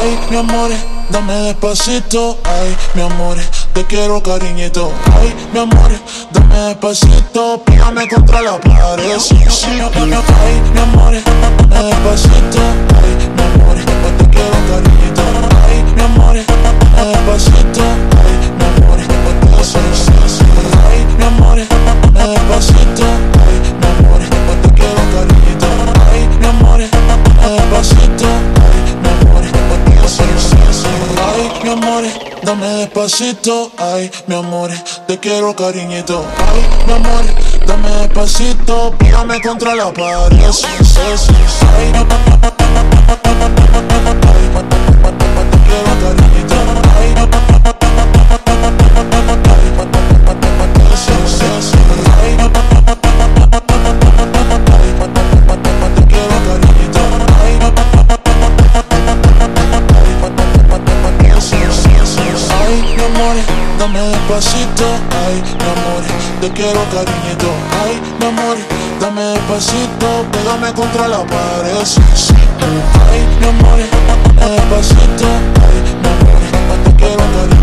Ay, mi amor, dame despacito. Ay, mi amor, te quiero cariñito. Ay, mi amor, dame despacito. Pégame contra la pared. Sí, sí, ay, mi amor, dame despacito. Ay, mi amor, te quiero cariñito. Ay, mi amor, dame despacito. Ay, mi amor, te ay, mi amor, dame despacito. Ay, mi amor, te quiero cariñito. Ay, mi amor, dame despacito. Ay, mi amor, dame despacito. Ay, mi amor, te quiero cariñito. Ay, mi amor, dame despacito. Pégame contra la pared. Sí, sí, sí, sí. Ay, te quiero cariñito. Ay, sí, sí, sí. Ay, te quiero cariñito. Ay, ay, mi amor, dame despacito. Ay, mi amor, te quiero cariñito. Ay, mi amor, dame despacito. Pégame contra la pared. Sí, sí. Ay, mi amor, dame despacito. Ay, mi amor, te quiero cariñito.